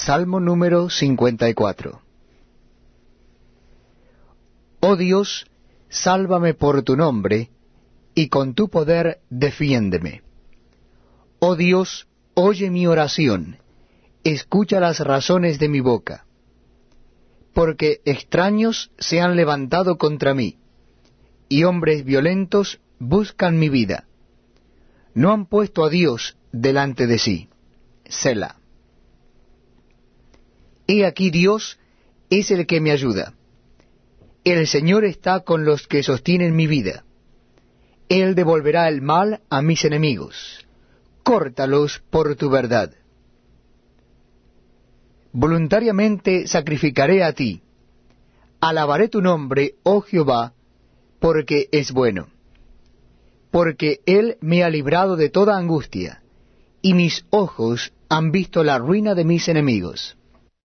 Salmo número 54. Oh Dios, sálvame por tu nombre, y con tu poder defiéndeme. Oh Dios, oye mi oración, escucha las razones de mi boca. Porque extraños se han levantado contra mí, y hombres violentos buscan mi vida. No han puesto a Dios delante de sí. Selah. He aquí Dios es el que me ayuda. El Señor está con los que sostienen mi vida. Él devolverá el mal a mis enemigos. Córtalos por tu verdad. Voluntariamente sacrificaré a ti. Alabaré tu nombre, oh Jehová, porque es bueno. Porque Él me ha librado de toda angustia, y mis ojos han visto la ruina de mis enemigos.